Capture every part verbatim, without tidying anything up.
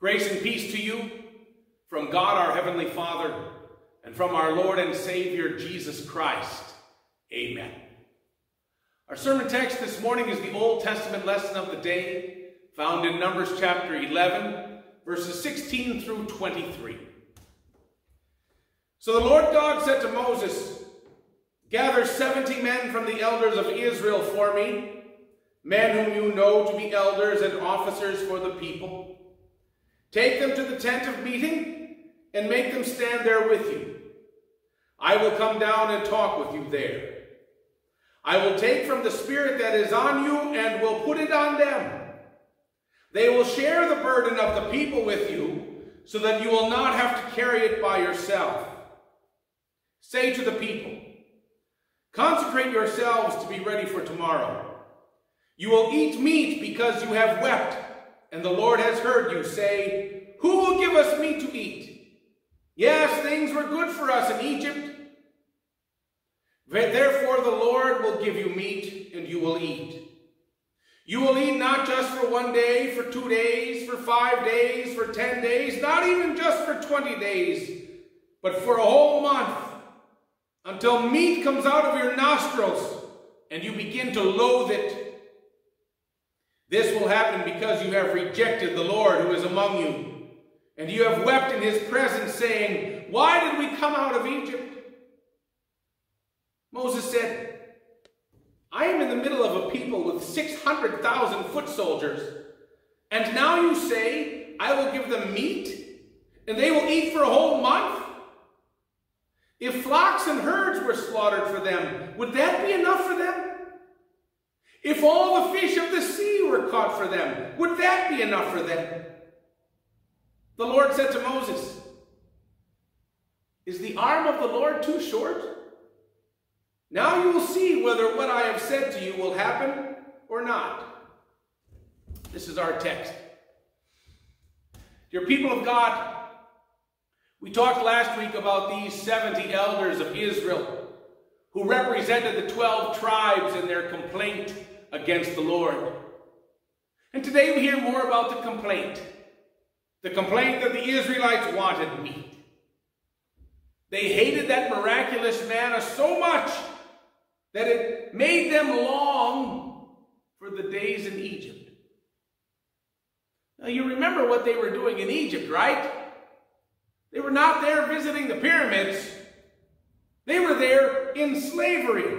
Grace and peace to you from God our Heavenly Father and from our Lord and Savior Jesus Christ. Amen. Our sermon text this morning is the Old Testament lesson of the day, found in Numbers chapter eleven, verses sixteen through twenty-three. So the Lord God said to Moses, "Gather seventy men from the elders of Israel for me, men whom you know to be elders and officers for the people. Take them to the tent of meeting and make them stand there with you. I will come down and talk with you there. I will take from the Spirit that is on you and will put it on them. They will share the burden of the people with you so that you will not have to carry it by yourself. Say to the people, consecrate yourselves to be ready for tomorrow. You will eat meat because you have wept, and the Lord has heard you say, who will give us meat to eat? Yes, things were good for us in Egypt. Therefore the Lord will give you meat, and you will eat. You will eat not just for one day, for two days, for five days, for ten days, not even just for twenty days, but for a whole month, until meat comes out of your nostrils, and you begin to loathe it. This will happen because you have rejected the Lord who is among you, and you have wept in his presence, saying, why did we come out of Egypt? Moses said, I am in the middle of a people with six hundred thousand foot soldiers, and now you say, I will give them meat, and they will eat for a whole month? If flocks and herds were slaughtered for them, would that be enough for them? If all the fish of the sea were caught for them, would that be enough for them? The Lord said to Moses, is the arm of the Lord too short? Now you will see whether what I have said to you will happen or not. This is our text. Dear people of God, we talked last week about these seventy elders of Israel who represented the twelve tribes in their complaint against the Lord. And today we hear more about the complaint. The complaint that the Israelites wanted meat. They hated that miraculous manna so much that it made them long for the days in Egypt. Now you remember what they were doing in Egypt, right? They were not there visiting the pyramids. They were there in slavery.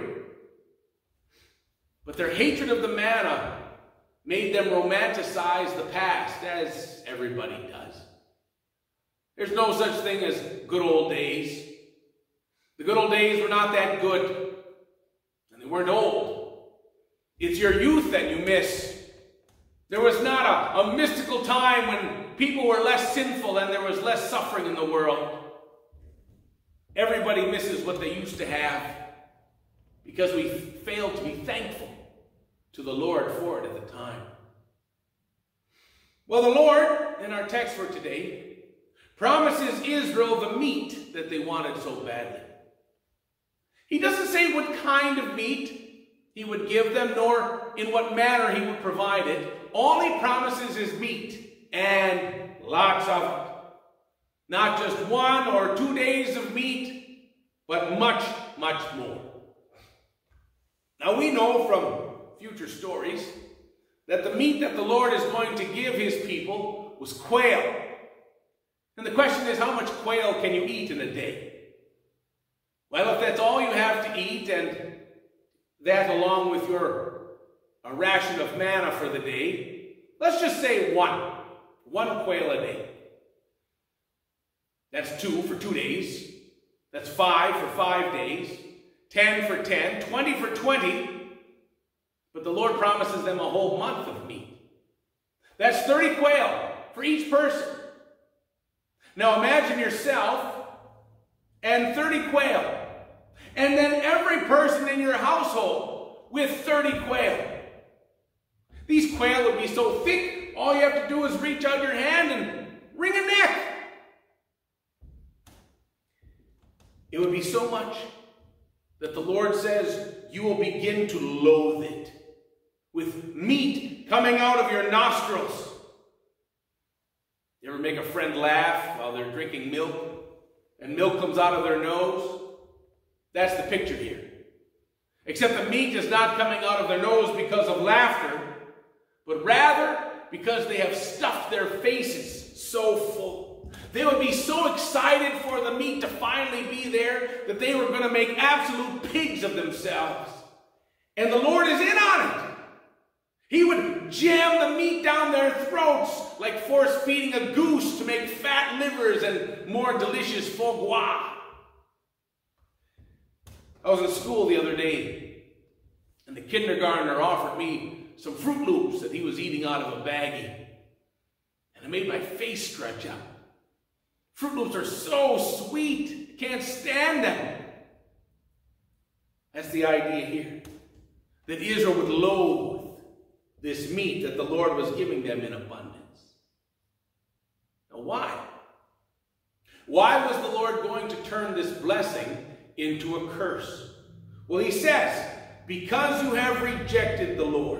But their hatred of the manna made them romanticize the past, as everybody does. There's no such thing as good old days. The good old days were not that good, and they weren't old. It's your youth that you miss. There was not a, a mystical time when people were less sinful and there was less suffering in the world. Everybody misses what they used to have because we failed to be thankful to the Lord for it at the time. Well, the Lord, in our text for today, promises Israel the meat that they wanted so badly. He doesn't say what kind of meat he would give them, nor in what manner he would provide it. All he promises is meat, and lots of it. Not just one or two days of meat, but much, much more. Now we know from future stories that the meat that the Lord is going to give his people was quail. And the question is, how much quail can you eat in a day? Well, if that's all you have to eat, and that along with your a ration of manna for the day, let's just say one. One quail a day. That's two for two days. That's five for five days. Ten for ten. Twenty for twenty. But the Lord promises them a whole month of meat. That's thirty quail for each person. Now imagine yourself and thirty quail. And then every person in your household with thirty quail. These quail would be so thick, all you have to do is reach out your hand and wring a neck. It would be so much that the Lord says you will begin to loathe it, with meat coming out of your nostrils. You ever ever make a friend laugh while they're drinking milk and milk comes out of their nose? That's the picture here. Except the meat is not coming out of their nose because of laughter, but rather because they have stuffed their faces so full. They would be so excited for the meat to finally be there that they were going to make absolute pigs of themselves. And the Lord is in on it. He would jam the meat down their throats like force-feeding a goose to make fat livers and more delicious foie gras. I was in school the other day, and the kindergartner offered me some Fruit Loops that he was eating out of a baggie. And it made my face stretch out. Fruit Loops are so sweet. You can't stand them. That's the idea here. That Israel would loathe this meat that the Lord was giving them in abundance. Now why? Why was the Lord going to turn this blessing into a curse? Well, he says, because you have rejected the Lord.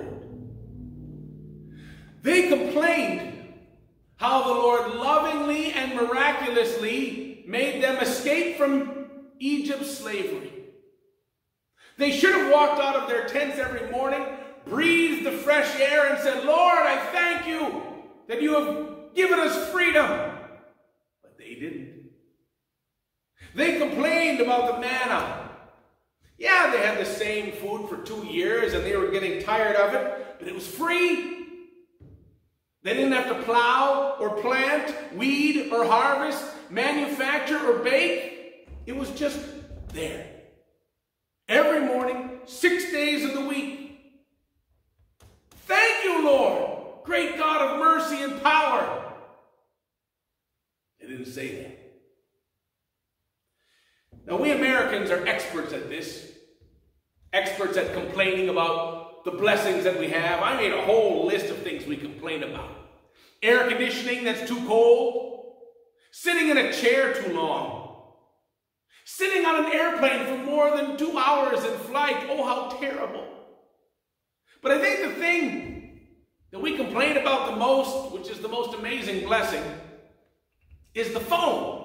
They complained how the Lord lovingly and miraculously made them escape from Egypt's slavery. They should have walked out of their tents every morning, breathed the fresh air, and said, Lord, I thank you that you have given us freedom. But they didn't. They complained about the manna. Yeah, they had the same food for two years and they were getting tired of it, but it was free. They didn't have to plow or plant, weed or harvest, manufacture or bake. It was just there. Every morning, six days of the week. Thank you, Lord, great God of mercy and power. They didn't say that. Now, we Americans are experts at this. Experts at complaining about the blessings that we have. I made a whole list of things we complain about. Air conditioning that's too cold. Sitting in a chair too long. Sitting on an airplane for more than two hours in flight. Oh, how terrible. But I think the thing that we complain about the most, which is the most amazing blessing, is the phone.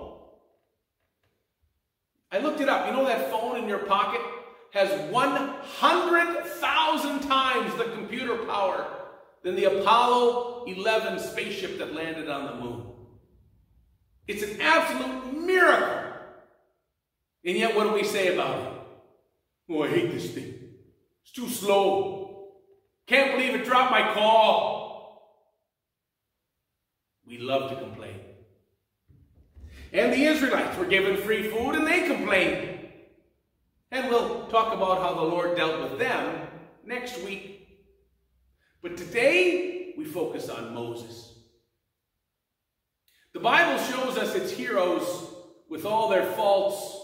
I looked it up. You know that phone in your pocket has one hundred thousand times the computer power than the Apollo eleven spaceship that landed on the moon. It's an absolute miracle. And yet, what do we say about it? Oh, I hate this thing. It's too slow. Can't believe it dropped my call. We love to complain. And the Israelites were given free food and they complained. And we'll talk about how the Lord dealt with them next week. But today, we focus on Moses. The Bible shows us its heroes with all their faults.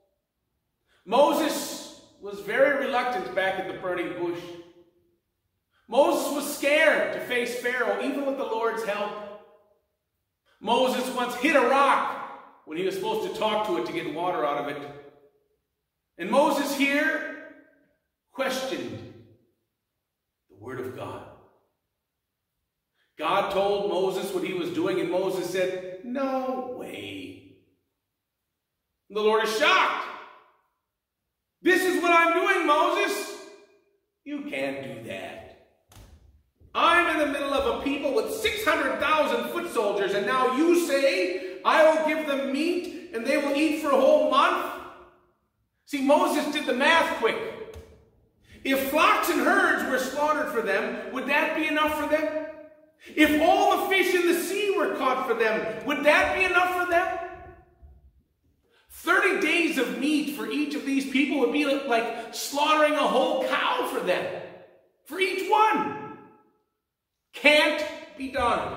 Moses was very reluctant back at the burning bush. Moses was scared to face Pharaoh, even with the Lord's help. Moses once hit a rock when he was supposed to talk to it to get water out of it. And Moses here questioned the word of God. God told Moses what he was doing, and Moses said, no way. The Lord is shocked. This is what I'm doing, Moses. You can't do that. I'm in the middle of a people with six hundred thousand foot soldiers, and now you say, I will give them meat, and they will eat for a whole month? See, Moses did the math quick. If flocks and herds were slaughtered for them, would that be enough for them? If all the fish in the sea were caught for them, would that be enough for them? thirty days of meat for each of these people would be like slaughtering a whole cow for them. For each one. Can't be done.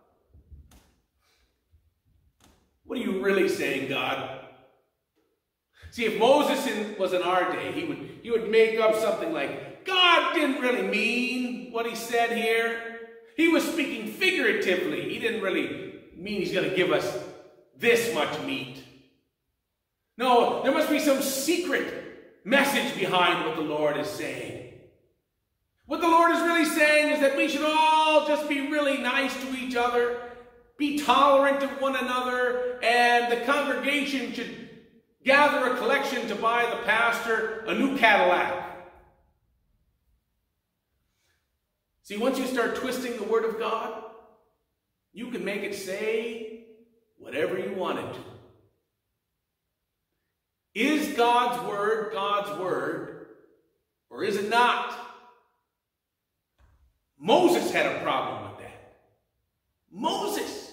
What are you really saying, God? See, if Moses in, was in our day, he would, he would make up something like, God didn't really mean what he said here. He was speaking figuratively. He didn't really mean he's going to give us this much meat. No, there must be some secret message behind what the Lord is saying. What the Lord is really saying is that we should all just be really nice to each other be tolerant of one another, and the congregation should gather a collection to buy the pastor a new Cadillac. See, once you start twisting the Word of God, you can make it say whatever you want it to. Is God's Word God's Word, or is it not? Moses had a problem with that. Moses.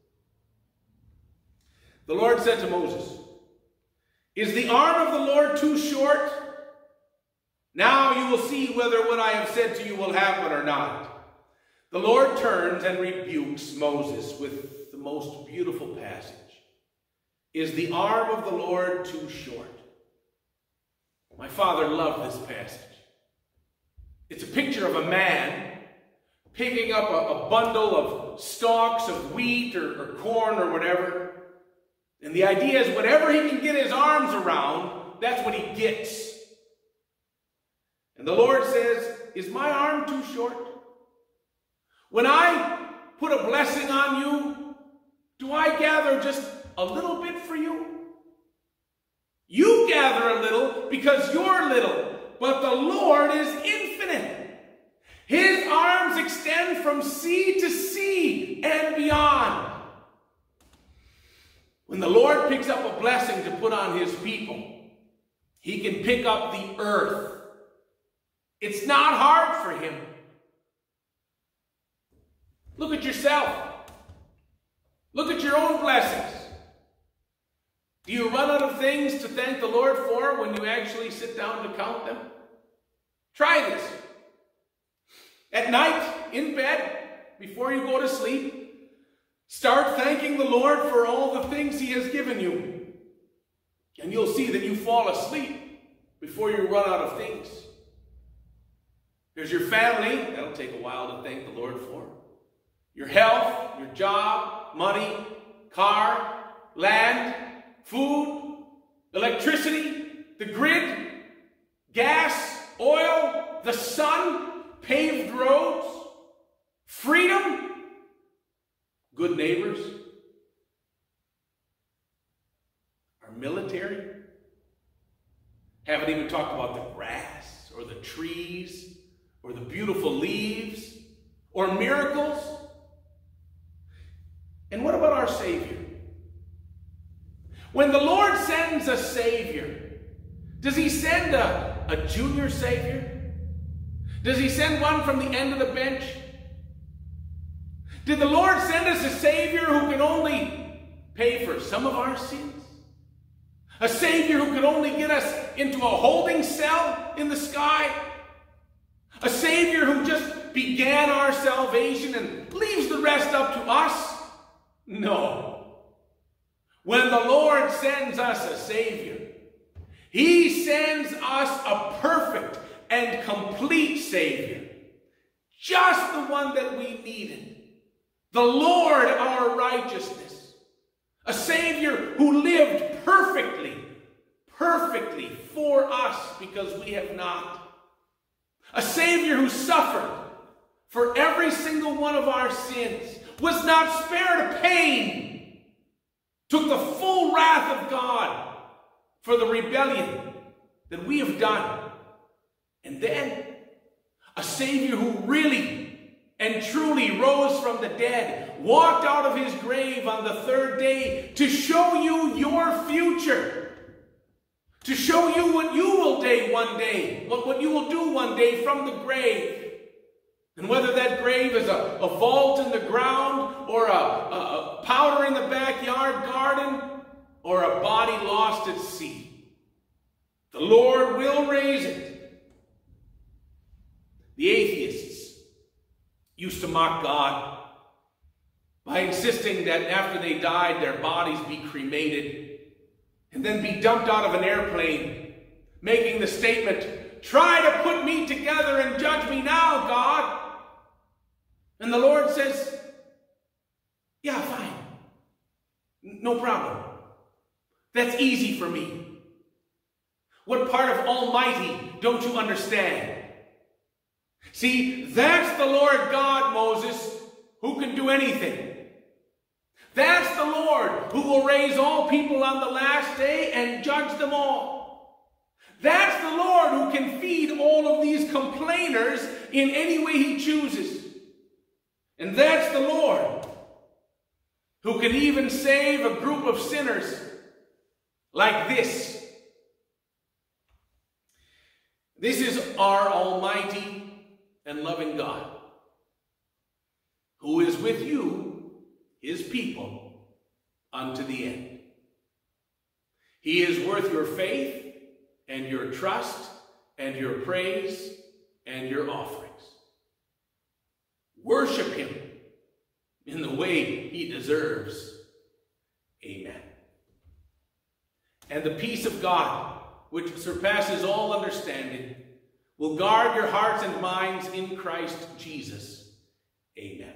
The Lord said to Moses, "Is the arm of the Lord too short? Now you will see whether what I have said to you will happen or not." The Lord turns and rebukes Moses with the most beautiful passage. Is the arm of the Lord too short? My father loved this passage. It's a picture of a man picking up a, a bundle of stalks of wheat or, or corn or whatever. And the idea is whatever he can get his arms around, that's what he gets. And the Lord says, is my arm too short? When I put a blessing on you, do I gather just a little bit for you? You gather a little because you're little, but the Lord is infinite. His arms extend from sea to sea and beyond. When the Lord picks up a blessing to put on his people, he can pick up the earth. It's not hard for him. Look at yourself. Look at your own blessings. Do you run out of things to thank the Lord for when you actually sit down to count them? Try this. At night, in bed, before you go to sleep, start thanking the Lord for all the things he has given you. And you'll see that you fall asleep before you run out of things. There's your family. That'll take a while to thank the Lord for. Your health, your job, money, car, land, food, electricity, the grid, gas, oil, the sun, paved roads, freedom, good neighbors, our military. Haven't even talked about the grass or the trees or the beautiful leaves or miracles. And what about our Savior? When the Lord sends a Savior, does he send a, a junior Savior? Does he send one from the end of the bench? Did the Lord send us a Savior who can only pay for some of our sins? A Savior who could only get us into a holding cell in the sky? A Savior who just began our salvation and leaves the rest up to us? No. When the Lord sends us a Savior, he sends us a perfect and complete Savior. Just the one that we needed. The Lord, our righteousness. A Savior who lived perfectly, perfectly for us because we have not. A Savior who suffered for every single one of our sins. Was not spared a pain. Took the full wrath of God for the rebellion that we have done. And then a Savior who really and truly rose from the dead, walked out of his grave on the third day to show you your future. To show you what you will do one day, what, what you will do one day from the grave. And whether that grave is a, a vault in the ground or a, a, a powder in the backyard garden or a body lost at sea, the Lord will raise it. The atheists used to mock God by insisting that after they died, their bodies be cremated and then be dumped out of an airplane, making the statement, "Try to put me together and judge me now, God." And the Lord says, yeah, fine. No problem. That's easy for me. What part of Almighty don't you understand? See, that's the Lord God, Moses, who can do anything. That's the Lord who will raise all people on the last day and judge them all. That's the Lord who can feed all of these complainers in any way he chooses. And that's the Lord who can even save a group of sinners like this. This is our almighty and loving God, who is with you, his people, unto the end. He is worth your faith and your trust and your praise and your offerings. Worship him in the way he deserves. Amen. And the peace of God, which surpasses all understanding, will guard your hearts and minds in Christ Jesus. Amen.